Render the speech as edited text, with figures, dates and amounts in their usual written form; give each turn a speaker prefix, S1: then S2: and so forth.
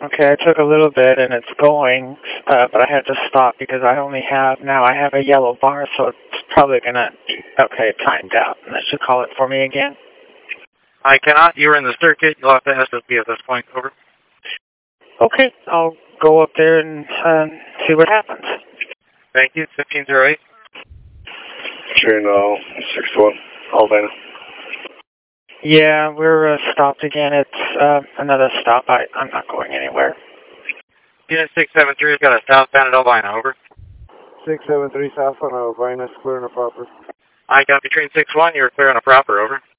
S1: Okay, I took a little bit and it's going, but I had to stop because I have a yellow bar, so it's probably gonna, okay, it timed out. That should call it for me again.
S2: I cannot. You're in the circuit. You'll have to SSB at this point. Over.
S1: Okay, I'll go up there and see what happens.
S2: Thank you. 1508.
S3: Train 61, Albana.
S1: Yeah, we're stopped again. It's another stop. I'm not going anywhere.
S2: Unit 673 has got a southbound at Albina. Over.
S3: 673 southbound Albina, clear on a proper.
S2: I copy train 61. You're clear on a proper. Over.